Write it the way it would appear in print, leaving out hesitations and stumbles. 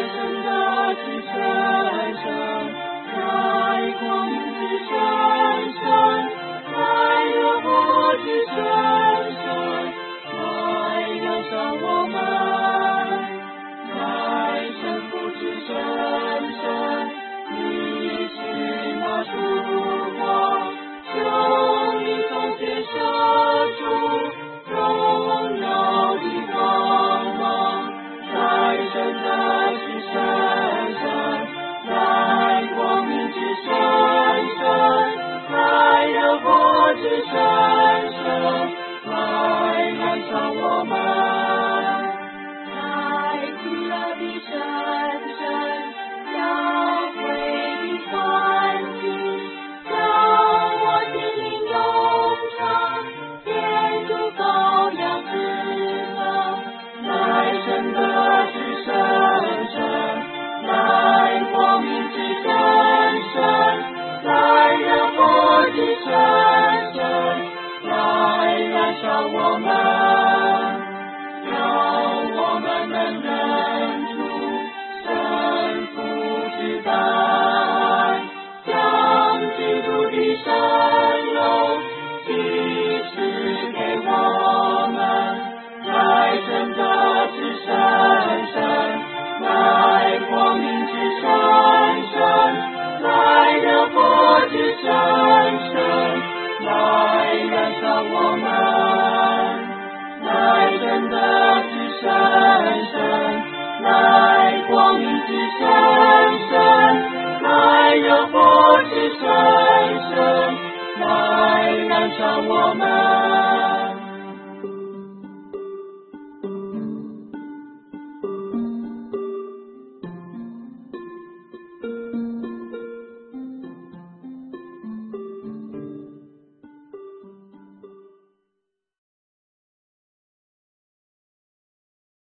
神的之神圣，来光明之神圣，来热火之神圣，来燃烧我们，来圣父之神圣，你是那曙光，生命中结射出荣耀的光芒，来神的之神圣，来光明之神圣，来热火之神圣，来燃烧我们，来喜乐的神圣，教会的传奇，让我心灵永长，天主羔羊之能，来神的之神圣，来光明之神圣，来热火之神圣，来燃烧我们，让我们能认出神父之大爱，将基督的神荣启示给我们，来神的之神圣，来光明之神圣，来热火之神圣，来燃烧我们，来神的之神圣，来光明之神圣，来热火之神圣，来燃烧我们。